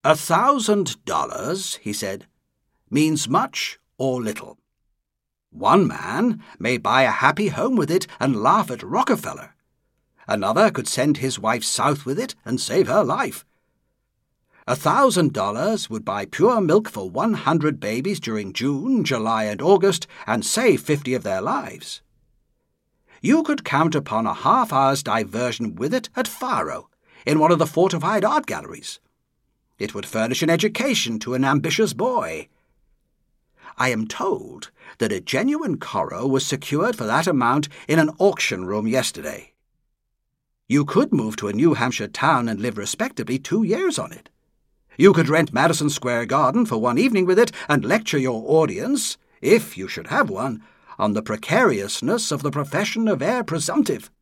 $1,000, he said, means much or little. One man may buy a happy home with it and laugh at Rockefeller. Another could send his wife south with it and save her life. $1,000 would buy pure milk for 100 babies during June, July, and August and save 50 of their lives. You could count upon a half-hour's diversion with it at Faro, in one of the fortified art galleries. It would furnish an education to an ambitious boy. I am told that a genuine coral was secured for that amount in an auction room yesterday. You could move to a New Hampshire town and live respectably 2 years on it. You could rent Madison Square Garden for one evening with it and lecture your audience, if you should have one, on the precariousness of the profession of heir presumptive.